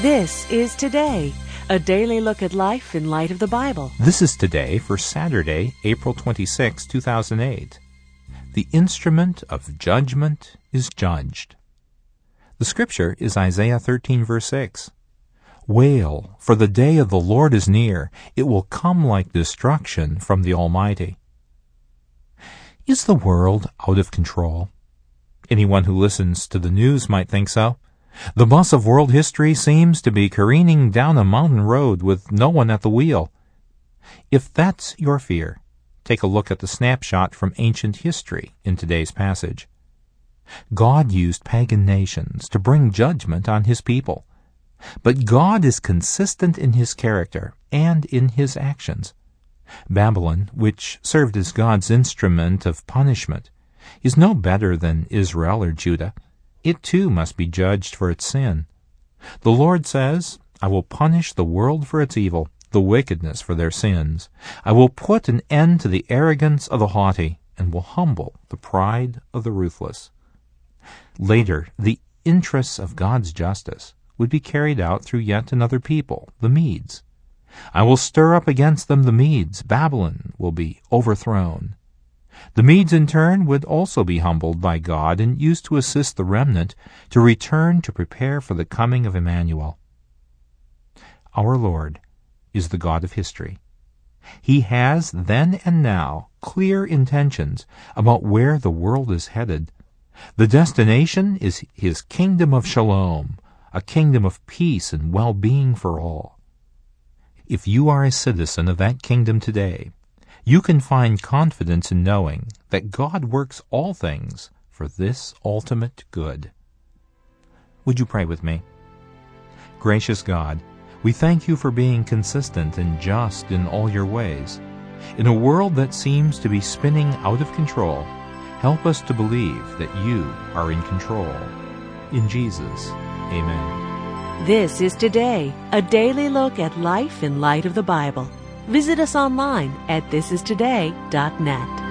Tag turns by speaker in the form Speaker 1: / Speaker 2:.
Speaker 1: This is Today, a daily look at life in light of the Bible.
Speaker 2: This is Today for Saturday, April 26, 2008. The instrument of judgment is judged. The scripture is Isaiah 13, verse 6. Wail, for the day of the Lord is near. It will come like destruction from the Almighty. Is the world out of control? Anyone who listens to the news might think so. The bus of world history seems to be careening down a mountain road with no one at the wheel. If that's your fear, take a look at the snapshot from ancient history in today's passage. God used pagan nations to bring judgment on His people. But God is consistent in His character and in His actions. Babylon, which served as God's instrument of punishment, is no better than Israel or Judah. It too must be judged for its sin. The Lord says, I will punish the world for its evil, the wickedness for their sins. I will put an end to the arrogance of the haughty, and will humble the pride of the ruthless. Later, the interests of God's justice would be carried out through yet another people, the Medes. I will stir up against them the Medes. Babylon will be overthrown. The Medes, in turn, would also be humbled by God and used to assist the remnant to return to prepare for the coming of Emmanuel. Our Lord is the God of history. He has, then and now, clear intentions about where the world is headed. The destination is His kingdom of shalom, a kingdom of peace and well-being for all. If you are a citizen of that kingdom today, you can find confidence in knowing that God works all things for this ultimate good. Would you pray with me? Gracious God, we thank You for being consistent and just in all Your ways. In a world that seems to be spinning out of control, help us to believe that You are in control. In Jesus, amen.
Speaker 1: This is Today, a daily look at life in light of the Bible. Visit us online at thisistoday.net.